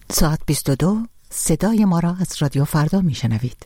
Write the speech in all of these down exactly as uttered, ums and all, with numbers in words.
ساعت بیست و دو، صدای ما را از رادیو فردا میشنوید.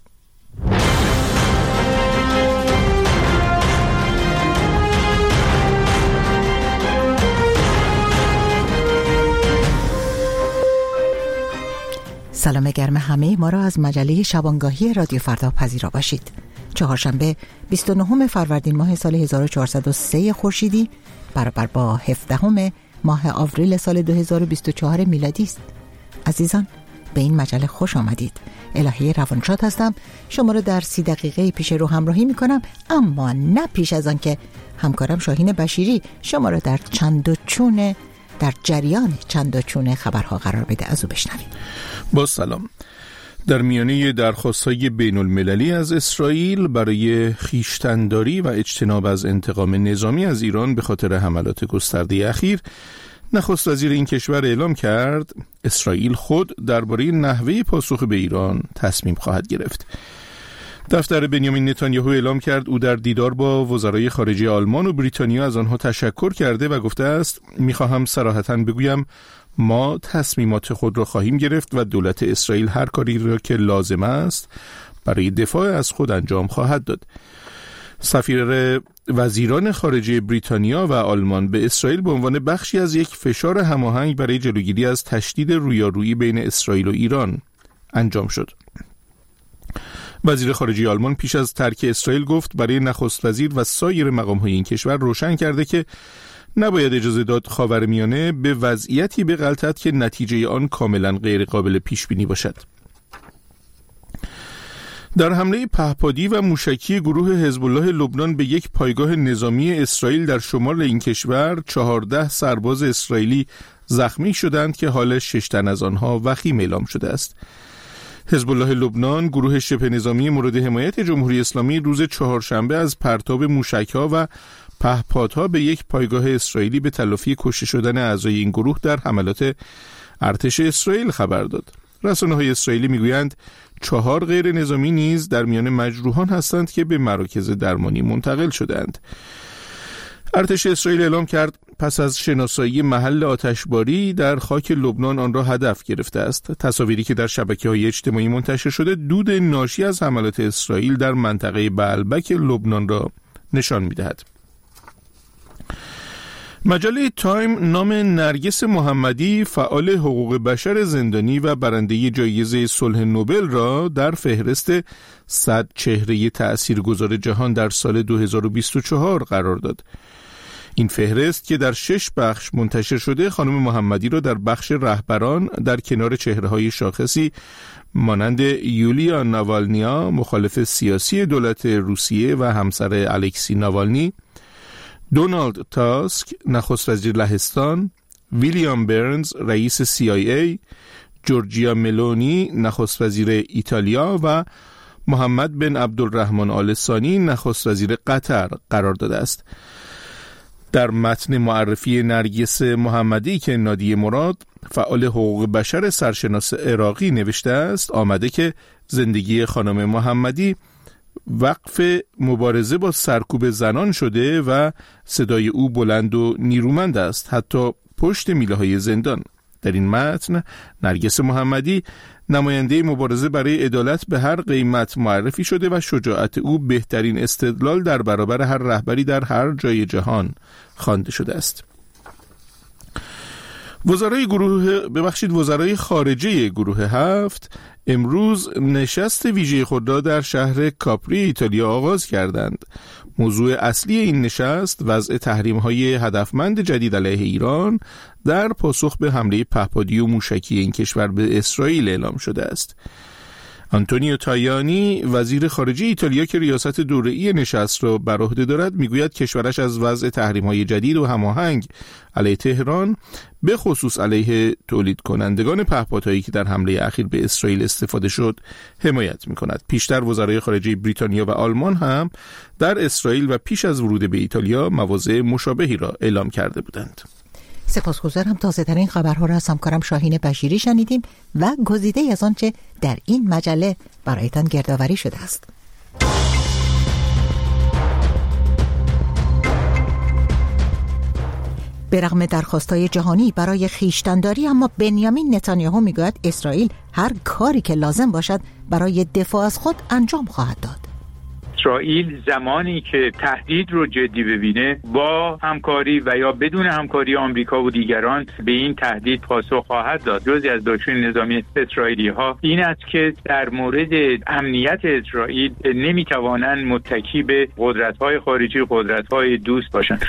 سلام گرم همه ما را از مجله شبانگاهی رادیو فردا پذیرا باشید. چهارشنبه بیست و نهم فروردین ماه سال هزار و چهارصد و سه خورشیدی برابر با هفدهم ماه آوریل سال دو هزار و بیست و چهار میلادی است. عزیزان، به این مجله خوش آمدید. الهی روانشاد هستم. شما را در سی دقیقه پیش رو همراهی می کنم، اما نه پیش از آن که همکارم شاهین بشیری شما را در چند و چون در جریان چند و چون خبرها قرار بده. از او بشنویم. با سلام. در میانه درخواست‌های بین المللی از اسرائیل برای خویشتن‌داری و اجتناب از انتقام نظامی از ایران به خاطر حملات گسترده اخیر، نخست وزیر این کشور اعلام کرد اسرائیل خود درباره نحوه پاسخ به ایران تصمیم خواهد گرفت. دفتر بنیامین نتانیاهو اعلام کرد او در دیدار با وزرای خارجه آلمان و بریتانیا از آنها تشکر کرده و گفته است می‌خواهم صراحتاً بگویم ما تصمیمات خود را خواهیم گرفت و دولت اسرائیل هر کاری را که لازم است برای دفاع از خود انجام خواهد داد. سفیر وزیران خارجه بریتانیا و آلمان به اسرائیل به عنوان بخشی از یک فشار هماهنگ برای جلوگیری از تشدید رویارویی بین اسرائیل و ایران انجام شد. وزیر خارجه آلمان پیش از ترک اسرائیل گفت برای نخست وزیر و سایر مقام‌های این کشور روشن کرده که نباید اجازه داد خاورمیانه به وضعیتی بغلطد که نتیجه آن کاملا غیر قابل پیش بینی باشد. در حمله پهپادی و موشکی گروه حزب الله لبنان به یک پایگاه نظامی اسرائیل در شمال این کشور، چهارده سرباز اسرائیلی زخمی شدند که حال شش تن از آنها وخیم اعلام شده است. حزب الله لبنان، گروه شبه نظامی مورد حمایت جمهوری اسلامی، روز چهارشنبه از پرتاب موشک‌ها و پهپادها به یک پایگاه اسرائیلی به تلافی کشته شدن اعضای این گروه در حملات ارتش اسرائیل خبر داد. رسانه‌های اسرائیلی میگویند چهار غیر نظامی نیز در میان مجروحان هستند که به مراکز درمانی منتقل شدند. ارتش اسرائیل اعلام کرد پس از شناسایی محل آتشباری در خاک لبنان آن را هدف گرفته است. تصاویری که در شبکه‌های اجتماعی منتشر شده دود ناشی از حملات اسرائیل در منطقه بعلبک لبنان را نشان می‌دهد. مجله تایم نام نرگس محمدی، فعال حقوق بشر زندانی و برنده جایزه صلح نوبل را در فهرست صد چهره تأثیرگذار جهان در سال دو هزار و بیست و چهار قرار داد. این فهرست که در شش بخش منتشر شده، خانم محمدی را در بخش رهبران در کنار چهره‌های شاخصی مانند یولیا ناوالنیا، مخالف سیاسی دولت روسیه و همسر الکسی ناوالنی، دونالد تاسک، نخست وزیر لهستان، ویلیام برنز، رئیس سی آی ای، جورجیا ملونی، نخست وزیر ایتالیا و محمد بن عبدالرحمن آل ثانی، نخست وزیر قطر قرار داده است. در متن معرفی نرگس محمدی که نادیه مراد، فعال حقوق بشر سرشناس عراقی نوشته است، آمده که زندگی خانم محمدی وقف مبارزه با سرکوب زنان شده و صدای او بلند و نیرومند است، حتی پشت میله‌های زندان. در این متن نرگس محمدی نماینده مبارزه برای عدالت به هر قیمت معرفی شده و شجاعت او بهترین استدلال در برابر هر رهبری در هر جای جهان خوانده شده است. وزرای گروه ببخشید وزرای خارجه گروه هفت امروز نشست ویژه خود را در شهر کاپری ایتالیا آغاز کردند. موضوع اصلی این نشست وضع تحریم‌های هدفمند جدید علیه ایران در پاسخ به حمله پهپادی و موشکی این کشور به اسرائیل اعلام شده است. آنتونیو تایانی، وزیر خارجه ایتالیا که ریاست دوره‌ای نشست را بر عهده دارد، میگوید کشورش از وضع تحریم‌های جدید و هماهنگ علیه تهران، به خصوص علیه تولید کنندگان پهپادهایی که در حمله اخیر به اسرائیل استفاده شد، حمایت می‌کند. پیشتر وزرای خارجه بریتانیا و آلمان هم در اسرائیل و پیش از ورود به ایتالیا مواضع مشابهی را اعلام کرده بودند. سپاسگزارم. تازه ترین خبرها را از همکارم شاهین بشیری شنیدیم و گزیده از آنچه در این مجله برایتان گردآوری شده است. به رغم درخواست‌های جهانی برای خویشتن‌داری، اما بنیامین نتانیاهو میگوید اسرائیل هر کاری که لازم باشد برای دفاع از خود انجام خواهد داد. اسرائیل زمانی که تهدید رو جدی ببینه با همکاری و یا بدون همکاری آمریکا و دیگران به این تهدید پاسخ خواهد داد. جزئی از دکترین نظامی اسرائیلی ها این است که در مورد امنیت اسرائیل نمیتوانند متکی به قدرت‌های خارجی، قدرت‌های دوست باشند.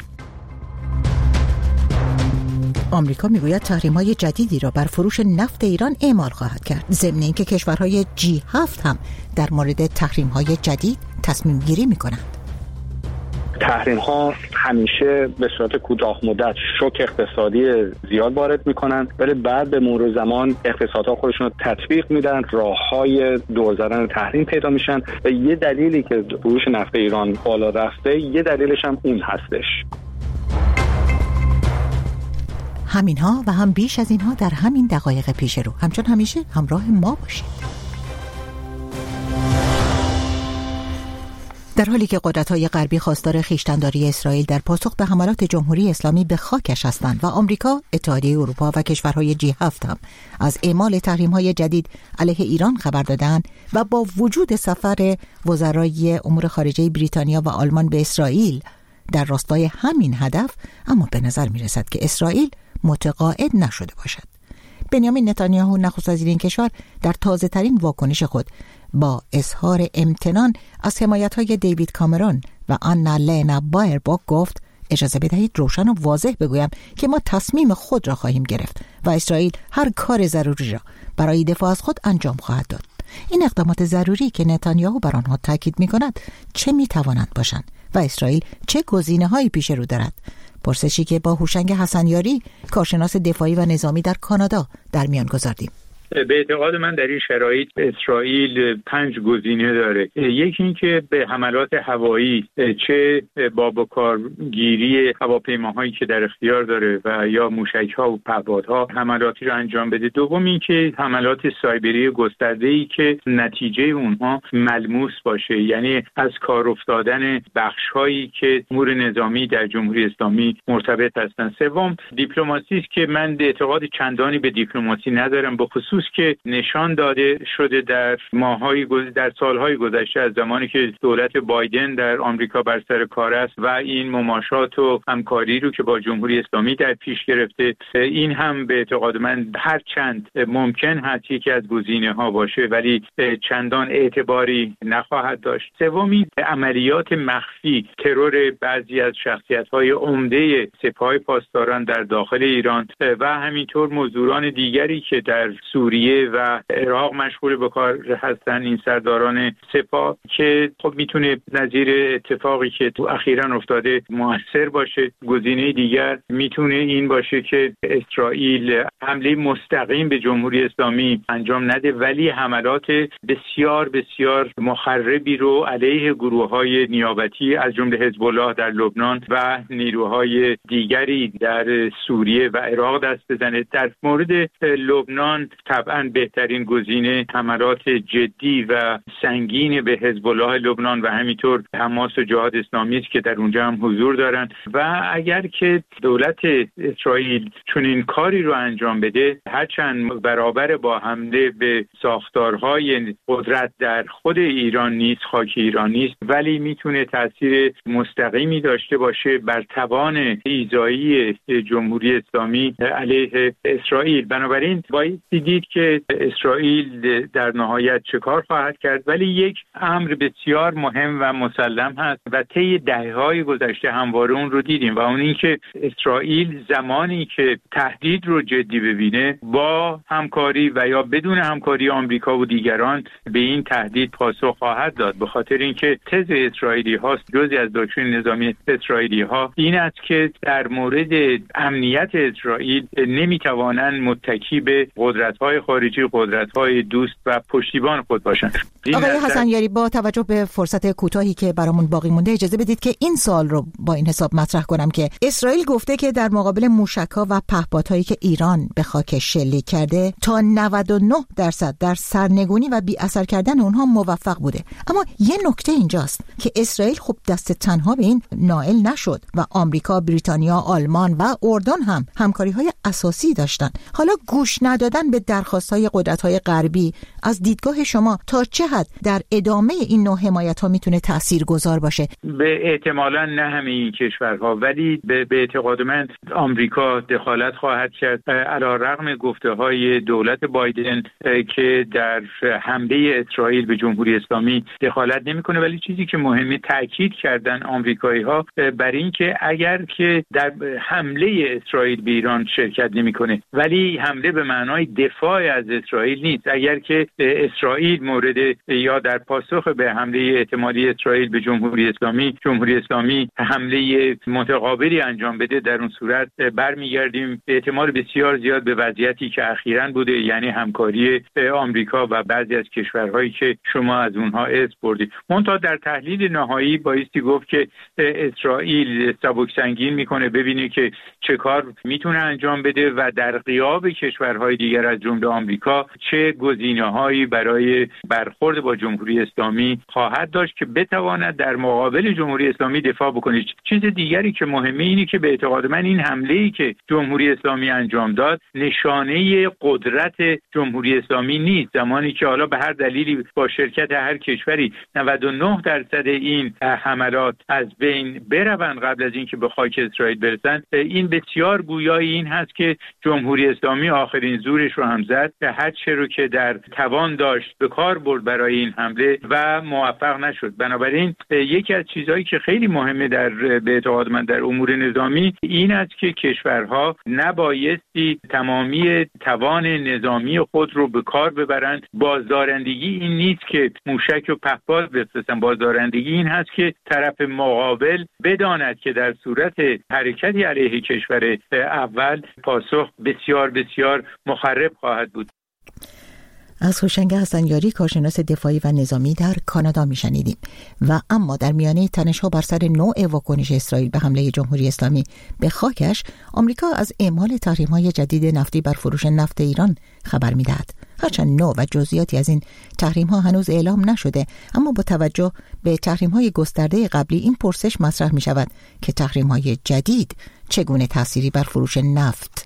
آمریکا میگوید تحریم‌های جدیدی را بر فروش نفت ایران اعمال خواهد کرد، ضمن اینکه کشورهای جی هفت هم در مورد تحریم‌های جدید تصمیم گیری می‌کنند. تحریم ها همیشه به صورت کوتاه مدت شوک اقتصادی زیاد وارد میکنن، ولی بعد به مرور زمان اقتصادها خودشون رو تطبیق میدن، راههای دور زدن تحریم پیدا میشن و یه دلیلی که فروش نفت ایران بالا رفته، یه دلیلش هم اون هستش. همین ها و هم بیش از اینها در همین دقایق پیش رو. همچون همیشه همراه ما باشید. در حالی که قدرت‌های غربی خواستار خویشتن‌داری اسرائیل در پاسخ به حملات جمهوری اسلامی به خاکش هستند و آمریکا، اتحادیه اروپا و کشورهای جی هفت هم از اعمال تحریم‌های جدید علیه ایران خبر دادند و با وجود سفر وزرای امور خارجه بریتانیا و آلمان به اسرائیل در راستای همین هدف، اما به نظر می‌رسد که اسرائیل متقاعد نشده باشد. بنیامین نتانیاهو نخست وزیر این کشور در تازه‌ترین واکنش خود با اظهار امتنان از حمایت‌های دیوید کامرون و آنا لینا بایرباک گفت: اجازه بدهید روشن و واضح بگویم که ما تصمیم خود را خواهیم گرفت و اسرائیل هر کار ضروری را برای دفاع از خود انجام خواهد داد. این اقدامات ضروری که نتانیاهو بر آنها تاکید می‌کند چه می‌توانند باشند و اسرائیل چه گزینه‌هایی پیش رو دارد؟ پرسشی که با هوشنگ حسنیاری، کارشناس دفاعی و نظامی در کانادا، در میان گذاردیم. به اعتقاد من در این شرایط اسرائیل پنج گزینه داره. یکی این که به حملات هوایی، چه با بکارگیری هواپیماهایی که در اختیار داره و یا موشک‌ها و پهپادها حملاتی رو انجام بده. دوم این که حملات سایبری گسترده‌ای که نتیجه اونها ملموس باشه، یعنی از کار افتادن بخش‌هایی که امور نظامی در جمهوری اسلامی مرتبط هستند. سوم دیپلماسی است که من به اعتقاد چندانی به دیپلماسی ندارم، به خصوص که نشان داده شده در ماه‌های در سال‌های گذشته از زمانی که دولت بایدن در آمریکا بر سر کار است و این مماشات و همکاری رو که با جمهوری اسلامی در پیش گرفته، این هم به اعتقاد من هر چند ممکن هست یکی از گزینه‌ها باشه ولی چندان اعتباری نخواهد داشت. سومی عملیات مخفی، ترور بعضی از شخصیت‌های عمده سپاه پاسداران در داخل ایران و همینطور مزدوران دیگری که در سوریه و عراق مشغول به کار هستن، این سرداران سپاه، که خب میتونه نظیر اتفاقی که تو اخیراً افتاده موثر باشه. گزینه دیگر میتونه این باشه که اسرائیل حمله مستقیم به جمهوری اسلامی انجام نده ولی حملات بسیار بسیار مخربی رو علیه گروه‌های نیابتی از جمله حزب الله در لبنان و نیروهای دیگری در سوریه و عراق دست بزنه. در مورد لبنان طبعاً بهترین گزینه حملات جدی و سنگین به حزب الله لبنان و همینطور حماس و جهاد اسلامی است که در اونجا هم حضور دارن و اگر که دولت اسرائیل چون این کاری رو انجام بده، هرچند برابر با حمله به ساختارهای قدرت در خود ایران نیست، خاک ایران نیست، ولی میتونه تاثیر مستقیمی داشته باشه بر توان ایذایی جمهوری اسلامی علیه اسرائیل. بنابراین باید دید که اسرائیل در نهایت چه کار خواهد کرد، ولی یک امر بسیار مهم و مسلم هست و طی دهه‌های گذشته همواره اون رو دیدیم و اون این که اسرائیل زمانی که تهدید رو جدی ببینه با همکاری و یا بدون همکاری آمریکا و دیگران به این تهدید پاسخ خواهد داد. به خاطر اینکه تز اسرائیلی هاست، جزئی از دکترین نظامی اسرائیلی ها این است که در مورد امنیت اسرائیل نمیتوانند متکی به قدرت‌های های خارجی قدرت های دوست و پشتیبان خود باشند. آقای حسنیاری، با توجه به فرصت کوتاهی که برامون باقی مونده اجازه بدید که این سوال رو با این حساب مطرح کنم که اسرائیل گفته که در مقابل موشک‌ها و پهپادهایی که ایران به خاکش شلیک کرده تا نود و نه درصد در سرنگونی و بی اثر کردن اونها موفق بوده. اما یه نکته اینجاست که اسرائیل خب دست تنها به این نائل نشد و آمریکا، بریتانیا، آلمان و اردن هم همکاری‌های اساسی داشتن. حالا گوش ندادن به درخواست‌های قدرت‌های غربی از دیدگاه شما تا چه حد در ادامه این نوع حمایت‌ها میتونه تاثیرگذار باشه؟ به احتمالاً نه همه این کشورها، ولی به, به اعتقاد من آمریکا دخالت خواهد کرد، علی‌رغم گفته‌های دولت بایدن که در حمله اسرائیل به جمهوری اسلامی دخالت نمی‌کنه. ولی چیزی که مهمه تاکید کردن آمریکایی‌ها بر این که اگر که در حمله اسرائیل به ایران شرکت نمی‌کنه، ولی حمله به معنای دفاع از اسرائیل نیست. اگر که اسرائیل مورد یا در پاسخ به حمله احتمالی اسرائیل به جمهوری اسلامی جمهوری اسلامی حمله متقابلی انجام بده، در اون صورت برمیگردیم به احتمال بسیار زیاد به وضعیتی که اخیراً بوده، یعنی همکاری آمریکا و بعضی از کشورهایی که شما از اونها اسم بردید. منتها در تحلیل نهایی بایستی گفت که اسرائیل سبکسنگین میکنه، ببینه که چه کار میتونه انجام بده و در غیاب کشورهای دیگر از جمله آمریکا چه گزینه‌هایی برای برخورد با جمهوری اسلامی خواهد داشت که بتواند در مقابل جمهوری اسلامی دفاع بکنه. چیز دیگری که مهمه اینه که به اعتقاد من این حمله‌ای که جمهوری اسلامی انجام داد نشانه قدرت جمهوری اسلامی نیست. زمانی که حالا به هر دلیلی با شرکت هر کشوری نود و نه درصد این حملات از بین بروند قبل از اینکه به خاک اسرائیل برسن، این بسیار گویای این هست که جمهوری اسلامی آخرین زورش رو هم زد، به هر چه رو که در توان داشت به کار برد برای این حمله و موفق نشد. بنابراین یکی از چیزهایی که خیلی مهمه در به اعتقاد من در امور نظامی این است که کشورها نبایستی تمامی توان نظامی خود رو به کار ببرند. بازدارندگی این نیست که موشک و پهپاد بفرستن، بازدارندگی این هست که طرف مقابل بداند که در صورت حرکتی علیه کشور اول پاسخ بسیار بسیار مخرب خواهد بود. از هوشنگ حسنیاری، کارشناس دفاعی و نظامی در کانادا میشنیدیم. و اما در میانه تنش‌ها بر سر نوع واکنش اسرائیل به حمله جمهوری اسلامی به خاکش، آمریکا از اعمال تحریم‌های جدید نفتی بر فروش نفت ایران خبر می‌دهد. هرچند نوع و جزئیاتی از این تحریم‌ها هنوز اعلام نشده، اما با توجه به تحریم‌های گسترده قبلی این پرسش مطرح می‌شود که تحریم‌های جدید چگونه تأثیری بر فروش نفت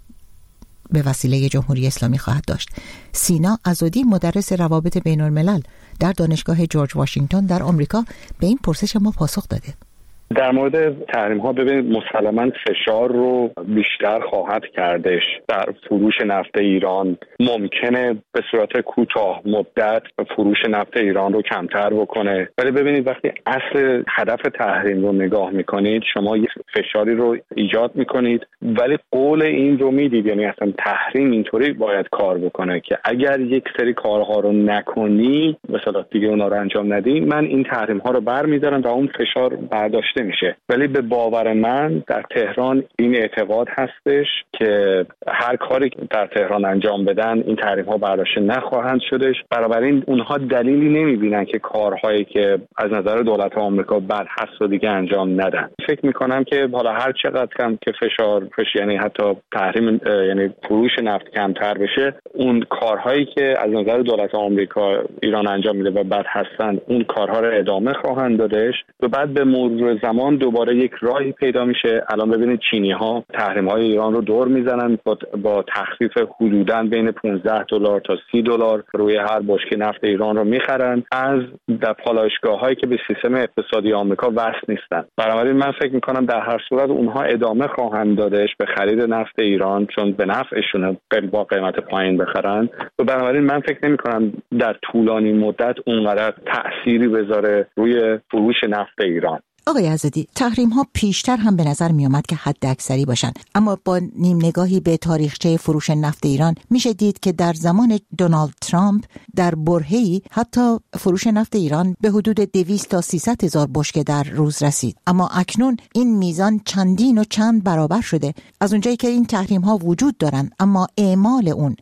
به وسیله جمهوری اسلامی خواهد داشت. سینا عزادی، مدرس روابط بین الملل در دانشگاه جورج واشنگتن در آمریکا، به این پرسش ما پاسخ داده. در مورد تحریم ها ببینید مسلماً فشار رو بیشتر خواهد کردش در فروش نفت ایران. ممکنه به صورت کوتاه مدت فروش نفت ایران رو کمتر بکنه، ولی ببینید وقتی اصل هدف تحریم رو نگاه میکنید شما یک فشاری رو ایجاد میکنید ولی قول این رو میدید، یعنی اصلا تحریم اینطوری باید کار بکنه که اگر یک سری کارها رو نکنی مثلا دیگه اونا رو انجام ندی، من این تحریم ها رو برمیدارم و اون فشار برداشته میشه. ولی به باور من در تهران این اعتقاد هستش که هر کاری در تهران انجام بدن این تحریم ها برداشته نخواهند شدش. بنابراین اونها دلیلی نمیبینن که کارهایی که از نظر دولت آمریکا بد هست و دیگه انجام ندن. فکر میکنم که حالا هر چقدر کم که فشار فش یعنی حتی تحریم یعنی فروش نفت کمتر بشه، اون کارهایی که از نظر دولت آمریکا ایران انجام میده و بد هستن اون کارها رو ادامه خواهند دادش و بعد به مرور زمان دوباره یک راهی پیدا میشه. الان ببینید چینی ها تحریم های ایران رو دور میزنن با, با تخفیف حدوداً بین پانزده دلار تا سی دلار روی هر بشکه نفت ایران رو میخرن از در پالایشگاه هایی که به سیستم اقتصادی آمریکا وصل نیستن. بنابراین من فکر میکنم در هر صورت اونها ادامه خواهند دادش به خرید نفت ایران چون به نفعشونه با قیمت پایین بخرن و بنابراین من فکر نمیکنم در طولانی مدت اونقدر تأثیری بذاره روی فروش نفت ایران. آقای عزادی، تحریم ها پیشتر هم به نظر می آمد که حد اکثری باشن، اما با نیم نگاهی به تاریخچه فروش نفت ایران میشه دید که در زمان دونالد ترامپ در برهه‌ای حتی فروش نفت ایران به حدود دویست تا سیصد هزار بشکه در روز رسید، اما اکنون این میزان چندین و چند برابر شده. از اونجایی که این تحریم ها وجود دارن اما اعمال اون با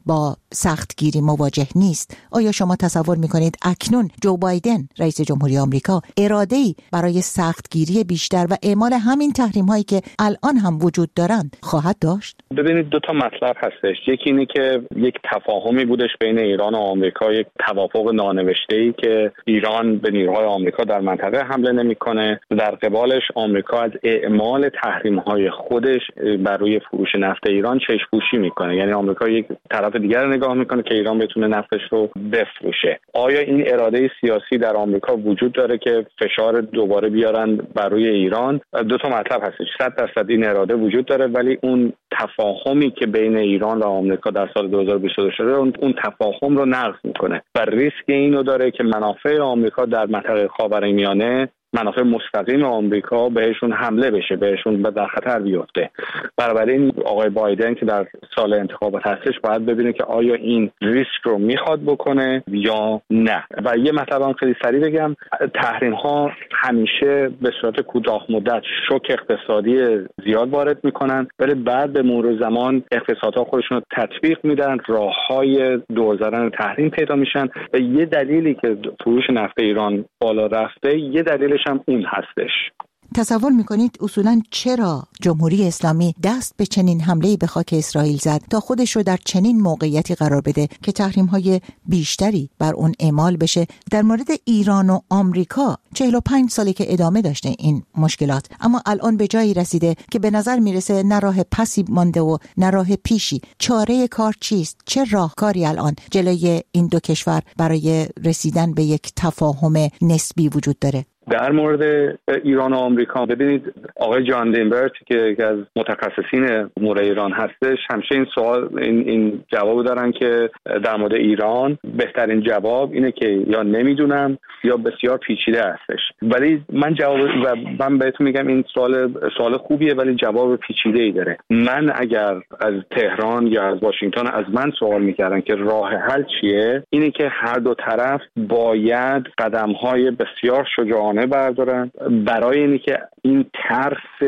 سختگیری مواجه نیست، آیا شما تصور میکنید اکنون جو بایدن رئیس جمهوری آمریکا اراده‌ای برای سختگیری بیشتر و اعمال همین تحریم هایی که الان هم وجود دارند خواهد داشت؟ ببینید دو تا مطلب هستش. یکی اینه که یک تفاهمی بودش بین ایران و آمریکا، یک توافق نانوشته‌ای که ایران به نیروهای آمریکا در منطقه حمله نمیکنه، در قبالش آمریکا از اعمال تحریم‌های خودش بر روی فروش نفت ایران چشم‌پوشی میکنه. یعنی آمریکا یک طرف دیگر رو نگاه میکنه که ایران بتونه نفتش رو بفروشه. آیا این اراده سیاسی در آمریکا وجود داره که فشار دوباره بیارن بر روی ایران؟ دو تا مطلب هستش. صد درصد این اراده وجود داره، ولی اون تفاهمی که بین ایران و آمریکا در سال دو هزار و بیست و دو شده اون, اون تفاهم رو نقض میکنه و ریسک اینو داره که منافع آمریکا در منطقه خاورمیانه، منافع مستقیم آمریکا بهشون حمله بشه، بهشون در خطر بیفته. بنابراین آقای بایدن که در سال انتخابات هستش باید ببینه که آیا این ریسک رو میخواد بکنه یا نه. و یه مطلب هم خیلی سریع بگم، تحریم ها همیشه به صورت کوتاه مدت شوک اقتصادی زیاد وارد میکنن، ولی بعد به مرور زمان اقتصادها خودشون رو تطبیق میدن، راههای دور زدن تحریم پیدا میشن و یه دلیلی که فروش نفت ایران بالا رفته، یه دلیل هم اون هستش. تصور میکنید اصولاً چرا جمهوری اسلامی دست به چنین حمله‌ای به خاک اسرائیل زد تا خودش رو در چنین موقعیتی قرار بده که تحریم‌های بیشتری بر اون اعمال بشه؟ در مورد ایران و آمریکا چهل و پنج ساله که ادامه داشته این مشکلات، اما الان به جایی رسیده که به نظر میرسه نه راه پسی مانده و نه راه پیشی. چاره کار چیست؟ چه راهکاری الان جلوی این دو کشور برای رسیدن به یک تفاهم نسبی وجود داره؟ در مورد ایران و آمریکا ببینید آقای جان دینبرت که یکی از متخصصین امور ایران هستش همیشه این سوال این این جواب دارن که در مورد ایران بهترین جواب اینه که یا نمیدونم یا بسیار پیچیده هستش. ولی من جواب و من بهتون میگم این سوال سوال خوبیه ولی جواب پیچیده ای داره. من اگر از تهران یا از واشنگتن از من سوال میکردن که راه حل چیه، اینه که هر دو طرف باید قدم‌های بسیار شجاعانه بردارن برای اینی که این ترس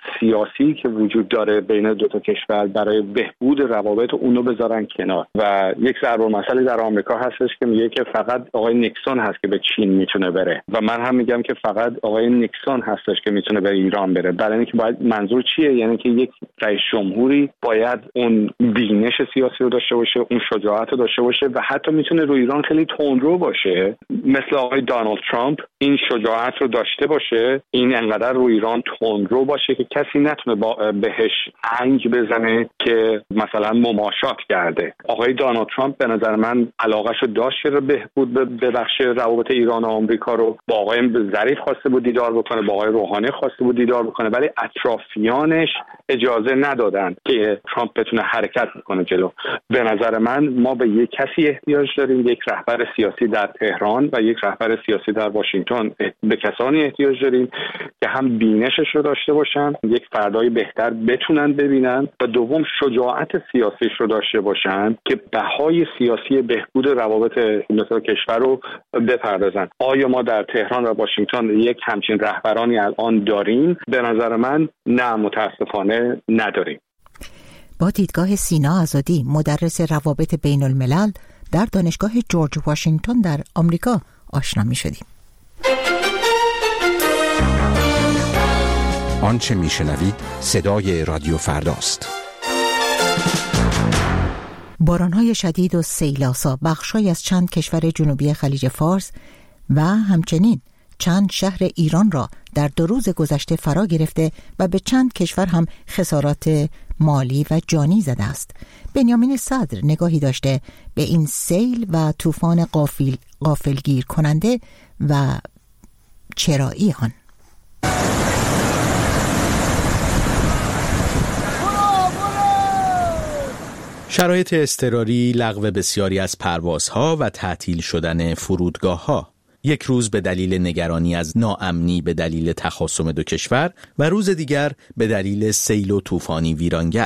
سیاسی که وجود داره بین دو تا کشور برای بهبود روابط اونو بذارن کنار. و یک ضرب المثل در آمریکا هستش که میگه که فقط آقای نیکسون هست که به چین میتونه بره و من هم میگم که فقط آقای نیکسون هستش که میتونه به ایران بره. برای اینکه باید منظور چیه؟ یعنی که یک رئیس جمهوری باید اون بینش سیاسی رو داشته باشه، اون شجاعت رو داشته باشه و حتی میتونه روی ایران خیلی تندرو باشه مثل آقای دونالد ترامپ، این شجاعت رو داشته باشه، این انقدر رو ایران تندرو باشه که کسی نتونه با بهش انگ بزنه که مثلا مماشات کرده. آقای دونالد ترامپ به نظر من علاقه‌ش رو داشت که بهبود ببخشه روابط ایران و آمریکا رو. با آقای ظریف خواسته بود دیدار بکنه، با آقای روحانی خواسته بود دیدار بکنه، ولی اطرافیانش اجازه ندادن که ترامپ بتونه حرکت بکنه جلو. به نظر من ما به یک کسی احتیاج داریم، یک رهبر سیاسی در تهران و یک رهبر سیاسی در واشنگتن. به کسانی احتیاج داریم که هم بینشش رو داشته باشن، یک فردای بهتر بتونن ببینن و دوم شجاعت سیاسیش رو داشته باشن که بهای سیاسی بهبود روابط این دو کشور رو بپردازن. آیا ما در تهران و واشنگتن یک همچین رهبرانی الان داریم؟ به نظر من نه، متاسفانه نداریم. با دیدگاه سینا آزادی، مدرس روابط بین الملل در دانشگاه جورج واشنگتن در آمریکا آشنا می شدیم. آنچه میشنوید صدای رادیو فرداست. بارانهای شدید و سیلاسا بخشای از چند کشور جنوبی خلیج فارس و همچنین چند شهر ایران را در دو روز گذشته فرا گرفته و به چند کشور هم خسارات مالی و جانی زده است. بنیامین صدر نگاهی داشته به این سیل و طوفان غافل غافلگیر کننده و چرایی آن. شرایط اضطراری، لغو بسیاری از پروازها و تعطیل شدن فرودگاه‌ها. یک روز به دلیل نگرانی از ناامنی به دلیل تخاصم دو کشور و روز دیگر به دلیل سیل و طوفانی ویرانگر.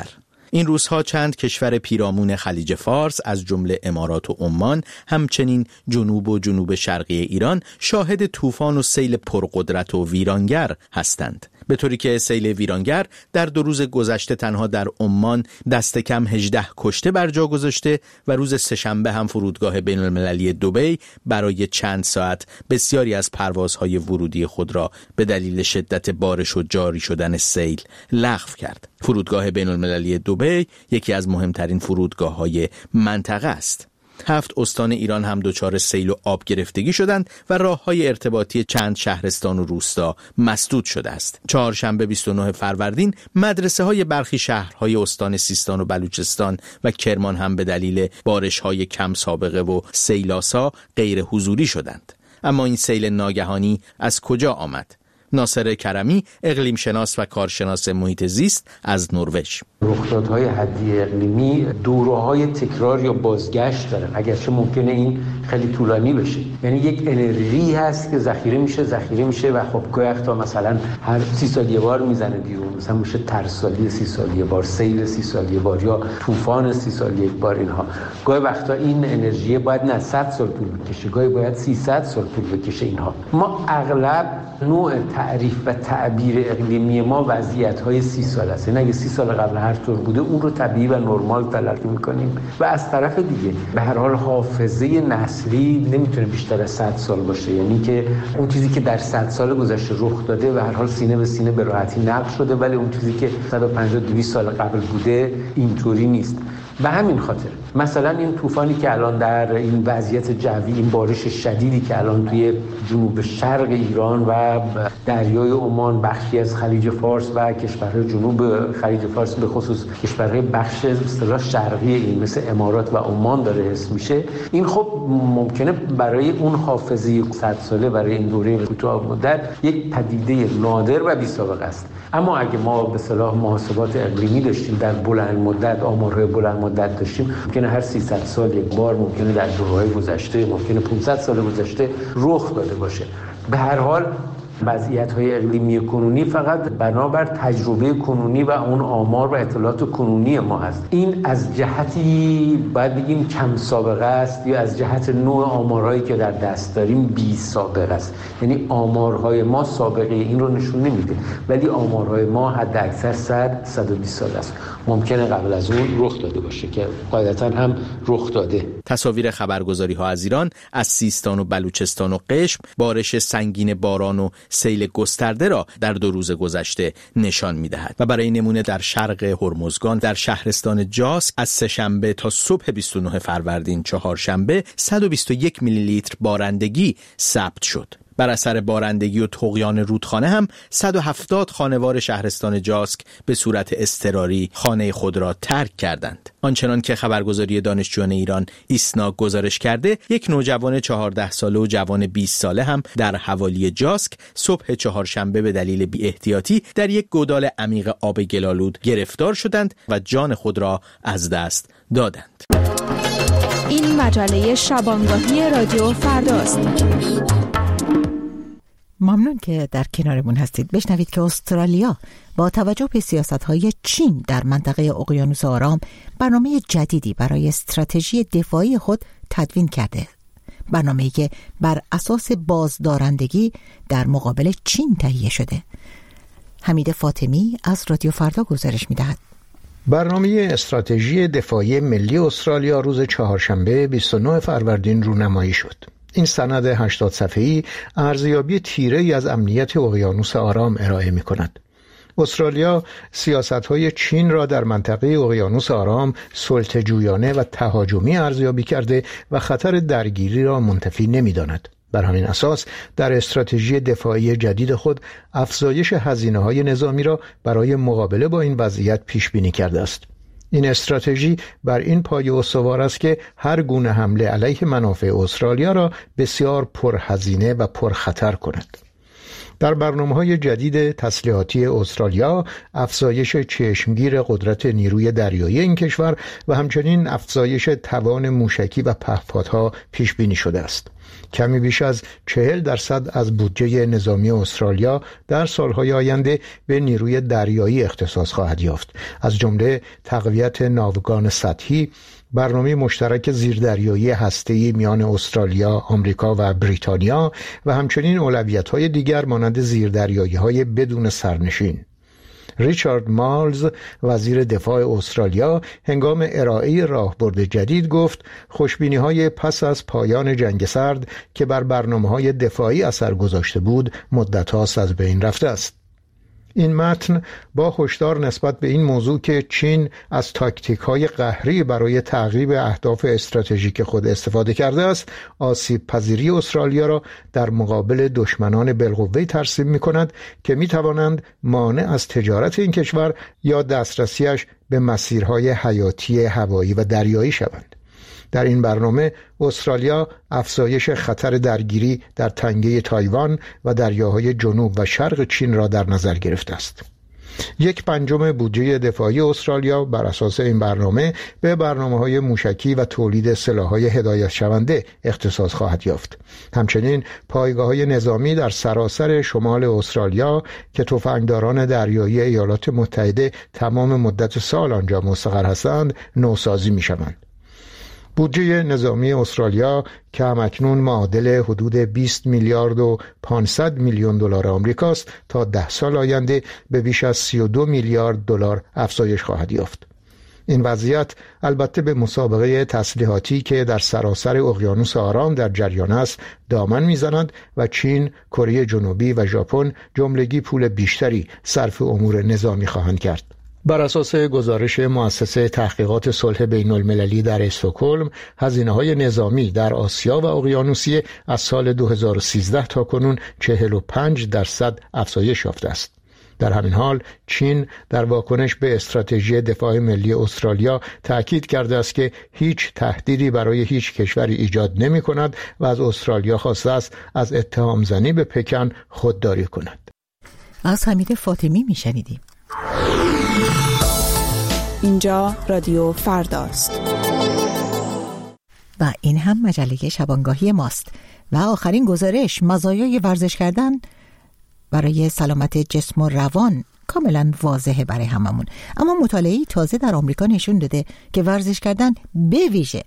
این روزها چند کشور پیرامون خلیج فارس از جمله امارات و عمان، همچنین جنوب و جنوب شرقی ایران شاهد طوفان و سیل پرقدرت و ویرانگر هستند، به طوری که سیل ویرانگر در دو روز گذشته تنها در عمان دست کم هجده کشته بر جا گذاشته و روز سه‌شنبه هم فرودگاه بین المللی دبی برای چند ساعت بسیاری از پروازهای ورودی خود را به دلیل شدت بارش و جاری شدن سیل لغو کرد. فرودگاه بین المللی دبی یکی از مهمترین فرودگاه‌های منطقه است. هفت استان ایران هم دچار سیل و آب گرفتگی شدند و راه‌های ارتباطی چند شهرستان و روستا مسدود شده است. چهارشنبه بیست و نه فروردین مدرسه‌های برخی شهرهای استان سیستان و بلوچستان و کرمان هم به دلیل بارش‌های کم سابقه و سیلاسا غیر حضوری شدند. اما این سیل ناگهانی از کجا آمد؟ ناصر کرمی، اقلیم شناس و کارشناس محیط زیست از نروژ: رخدادهای حدی اقلیمی دوره‌های تکرار یا بازگشت دارن، اگرچه ممکنه این خیلی طولانی بشه. یعنی یک انرژی هست که ذخیره میشه ذخیره میشه و خب گاهی وقتا مثلا هر سی سال یه بار میزنه بیرون، مثلا میشه ترسالی سی سال یه بار، سیل سی سال یه بار یا طوفان سی سال یک بار. اینها گاهی وقتا این انرژی باید نه صد سال طول بکشه، گاهی باید سیصد سال طول بکشه. اینها ما اغلب نوع تعریف و تعبیر اقلیمی ما وضعیت‌های سی سال است. یعنی اگه سی سال قبل هر طور بوده اون رو طبیعی و نرمال تلقی می‌کنیم و از طرف دیگه به هر حال حافظه نسلی نمیتونه بیشتر از صد سال باشه. یعنی که اون چیزی که در صد سال گذشته رخ داده و هر حال سینه به سینه به راحتی نقل شده، ولی اون چیزی که صد و پنجاه دویست سال قبل بوده اینطوری نیست. به همین خاطر مثلا این طوفانی که الان در این وضعیت جوی، این بارش شدیدی که الان توی جنوب شرق ایران و دریای عمان، بخشی از خلیج فارس و کشورهای جنوب خلیج فارس به خصوص کشورهای بخش اصطلاح شرقی این مثل امارات و عمان داره حس میشه، این خب ممکنه برای اون حافظه صد ساله، برای این دوره کوتاه مدت یک پدیده نادر و بی‌سابقه است. اما اگه ما به اصطلاح محاسبات اقلیمی داشتیم در بلند مدت، آمارهای بلند مدت داشتیم، ممکنه هر سیصد سال یک بار، ممکنه در دوره‌های گذشته، ممکنه پانصد سال گذشته رخ داده باشه. به هر حال وضعیت‌های اقلیمی کنونی فقط بنابر تجربه کنونی و اون آمار و اطلاعات کنونی ما هست. این از جهتی باید بگیم کم سابقه است یا از جهت نوع آمارهایی که در دست داریم بی سابقه است. یعنی آمارهای ما سابقه این رو نشون نمیده، ولی آمارهای ما حد اکثر صد صد و بیست سال است. ممکنه قبل از اون رخ داده باشه که قاعدتاً هم رخ داده. تصاویر خبرگزاری‌ها از ایران از سیستان و بلوچستان و قشم بارش سنگین باران و سیل گسترده را در دو روز گذشته نشان می‌دهد و برای نمونه در شرق هرمزگان در شهرستان جاسک از سه‌شنبه تا صبح بیست و نه فروردین چهارشنبه صد و بیست و یک میلی لیتر بارندگی ثبت شد. بر اثر بارندگی و طغیان رودخانه هم صد و هفتاد خانوار شهرستان جاسک به صورت اضطراری خانه خود را ترک کردند. آنچنان که خبرگزاری دانشجویان ایران ایسنا گزارش کرده، یک نوجوان چهارده ساله و جوان بیست ساله هم در حوالی جاسک صبح چهارشنبه به دلیل بی احتیاطی در یک گودال عمیق آب گلالود گرفتار شدند و جان خود را از دست دادند. این مجله شبانگاهی رادیو فرداست. ممنون که در کنارمون هستید. بشنوید که استرالیا با توجه به سیاست‌های چین در منطقه اقیانوس آرام برنامه جدیدی برای استراتژی دفاعی خود تدوین کرده. برنامه‌ای که بر اساس بازدارندگی در مقابل چین تهیه شده. حمید فاطمی از رادیو فردا گزارش می‌دهد. برنامه استراتژی دفاعی ملی استرالیا روز چهارشنبه بیست و نه فروردین رونمایی شد. این سند هشتاد صفحه‌ای ارزیابی تیره‌ای از امنیت اقیانوس آرام ارائه می‌کند. استرالیا سیاست‌های چین را در منطقه اقیانوس آرام سلطه‌جویانه و تهاجمی ارزیابی کرده و خطر درگیری را منتفی نمی‌داند. بر همین اساس در استراتژی دفاعی جدید خود افزایش هزینه‌های نظامی را برای مقابله با این وضعیت پیش‌بینی کرده است. این استراتژی بر این پایه استوار است که هر گونه حمله علیه منافع استرالیا را بسیار پرهزینه و پرخطر کند. در برنامه‌های جدید تسلیحاتی استرالیا افزایش چشمگیر قدرت نیروی دریایی این کشور و همچنین افزایش توان موشکی و پهپادها پیش بینی شده است. کمی بیش از چهل درصد از بودجه نظامی استرالیا در سالهای آینده به نیروی دریایی اختصاص خواهد یافت، از جمله تقویت ناوگان سطحی، برنامه مشترک زیردریایی هسته‌ای میان استرالیا، آمریکا و بریتانیا و همچنین اولویت‌های دیگر مانند زیردریایی‌های بدون سرنشین. ریچارد مالز وزیر دفاع استرالیا هنگام ارائه راهبرد جدید گفت خوشبینی‌های پس از پایان جنگ سرد که بر برنامه‌های دفاعی اثر گذاشته بود مدت‌هاست از بین رفته است. این متن با هشدار نسبت به این موضوع که چین از تاکتیک‌های قهری برای تعقیب اهداف استراتژیک خود استفاده کرده است، آسیب پذیری استرالیا را در مقابل دشمنان بالقوه ترسیم می‌کند که می‌توانند مانع از تجارت این کشور یا دسترسیش به مسیرهای حیاتی هوایی و دریایی شوند. در این برنامه استرالیا افزایش خطر درگیری در تنگه تایوان و دریاهای جنوب و شرق چین را در نظر گرفته است. یک پنجم بودجه دفاعی استرالیا بر اساس این برنامه به برنامه‌های موشکی و تولید سلاح‌های هدایت شونده اختصاص خواهد یافت. همچنین پایگاه‌های نظامی در سراسر شمال استرالیا که تفنگداران دریایی ایالات متحده تمام مدت سال آنجا مستقر هستند، نوسازی می‌شوند. بودجه نظامی استرالیا که همکنون معادل حدود بیست میلیارد و پانصد میلیون دلار آمریکاست تا ده سال آینده به بیش از سی و دو میلیارد دلار افزایش خواهد یافت. این وضعیت البته به مسابقه تسلیحاتی که در سراسر اقیانوس آرام در جریان است دامن میزند و چین، کره جنوبی و ژاپن جملگی پول بیشتری صرف امور نظامی خواهند کرد. بر اساس گزارش مؤسسه تحقیقات صلح بین المللی در استکهلم، هزینه‌های نظامی در آسیا و اقیانوسیه از سال دو هزار و سیزده تا کنون چهل و پنج درصد افزایش یافته است. در همین حال چین در واکنش به استراتژی دفاع ملی استرالیا تأکید کرده است که هیچ تهدیدی برای هیچ کشوری ایجاد نمی‌کند و از استرالیا خواسته است از اتهام زنی به پکن خودداری کند. از حمید فاطمی میشنیدیم. اینجا رادیو فرداست و این هم مجله شبانگاهی ماست و آخرین گزارش مزایای ورزش کردن برای سلامت جسم و روان کاملا واضحه برای هممون، اما مطالعه‌ای تازه در آمریکا نشون داده که ورزش کردن به ویژه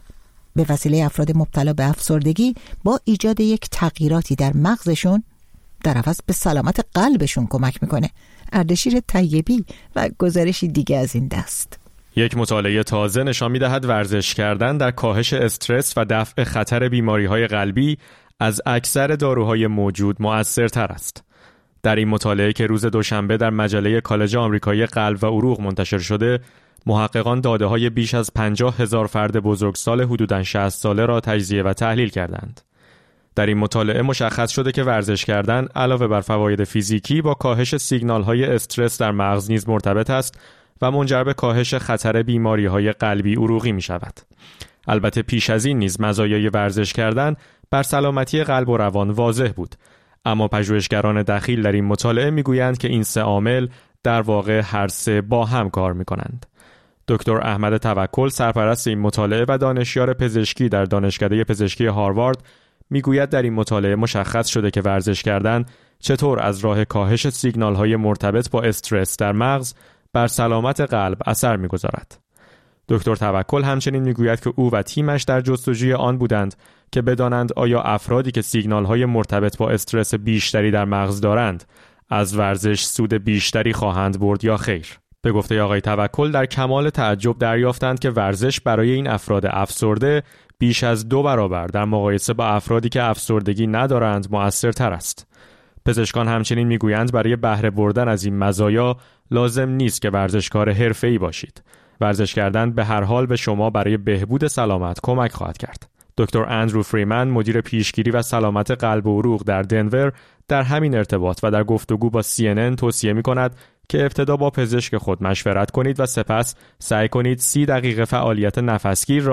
به وسیله افراد مبتلا به افسردگی با ایجاد یک تغییراتی در مغزشون در عوض به سلامت قلبشون کمک میکنه. اردشیر طیبی و گزارشی دیگه از این دست. یک مطالعه تازه نشان می‌دهد ورزش کردن در کاهش استرس و دفع خطر بیماری‌های قلبی از اکثر داروهای موجود مؤثرتر است. در این مطالعه که روز دوشنبه در مجله کالج آمریکایی قلب و عروق منتشر شده، محققان داده‌های بیش از پنجاه هزار فرد بزرگسال حدوداً شصت ساله را تجزیه و تحلیل کردند. در این مطالعه مشخص شده که ورزش کردن علاوه بر فواید فیزیکی با کاهش سیگنال‌های استرس در مغز نیز مرتبط است و منجر به کاهش خطر بیماری‌های قلبی عروقی می‌شود. البته پیش از این نیز مزایای ورزش کردن بر سلامتی قلب و روان واضح بود، اما پژوهشگران دخیل در این مطالعه می‌گویند که این سه عامل در واقع هر سه با هم کار می‌کنند. دکتر احمد توکل سرپرست این مطالعه و دانشیار پزشکی در دانشکده پزشکی هاروارد میگوید در این مطالعه مشخص شده که ورزش کردن چطور از راه کاهش سیگنال‌های مرتبط با استرس در مغز بر سلامت قلب اثر می‌گذارد. دکتر توکل همچنین میگوید که او و تیمش در جستجوی آن بودند که بدانند آیا افرادی که سیگنال‌های مرتبط با استرس بیشتری در مغز دارند از ورزش سود بیشتری خواهند برد یا خیر. به گفته آقای توکل در کمال تعجب دریافتند که ورزش برای این افراد افسرده بیش از دو برابر در مقایسه با افرادی که افسردگی ندارند مؤثرتر است. پزشکان همچنین میگویند برای بهره بردن از این مزایا لازم نیست که ورزشکار حرفه‌ای باشید. ورزش کردن به هر حال به شما برای بهبود سلامت کمک خواهد کرد. دکتر اندرو فریمن مدیر پیشگیری و سلامت قلب و عروق در دنور در همین ارتباط و در گفتگو با سی ان ان توصیه می‌کند که ابتدا با پزشک خود مشورت کنید و سپس سعی کنید سی دقیقه فعالیت نفسگیر را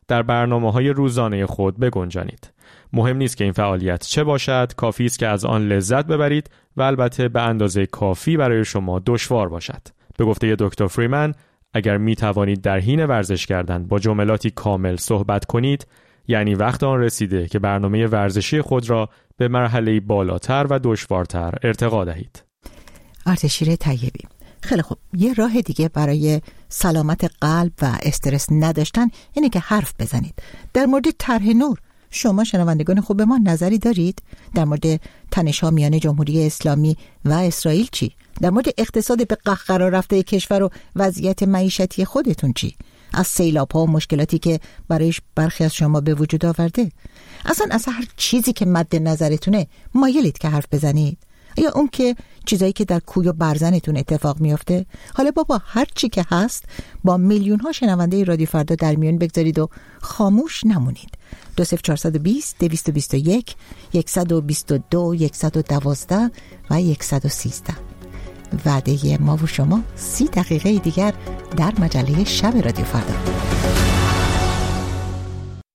در برنامه‌های روزانه خود بگنجانید. مهم نیست که این فعالیت چه باشد، کافی است که از آن لذت ببرید و البته به اندازه کافی برای شما دشوار باشد. به گفته دکتر فریمن، اگر می توانید در حین ورزش کردن با جملاتی کامل صحبت کنید، یعنی وقت آن رسیده که برنامه ورزشی خود را به مرحله بالاتر و دشوارتر ارتقا دهید. ارتشیر طیبی: خیلی خوب، یه راه دیگه برای سلامت قلب و استرس نداشتن اینه که حرف بزنید. در مورد طرح نور شما شنوندگان خوب ما نظری دارید؟ در مورد تنش‌ها میان جمهوری اسلامی و اسرائیل چی؟ در مورد اقتصاد به قهقرا رفته کشور و وضعیت معیشتی خودتون چی؟ از سیلاب‌ها و مشکلاتی که برایش برخی از شما به وجود آورده؟ اصلا از هر چیزی که مد نظرتونه مایلید که حرف بزنید؟ یا اون که چیزایی که در کوی و برزنتون اتفاق میفته؟ حالا بابا هر چی که هست با میلیون ها شنونده رادیو فردا در میون بگذارید و خاموش نمونید. دو صفر چهارصد و بیست دویست و بیست و یک صد و بیست و دو صد و دوازده و صد و سیزده. وعده ما و شما سی دقیقه دیگر در مجله شب رادیو فردا.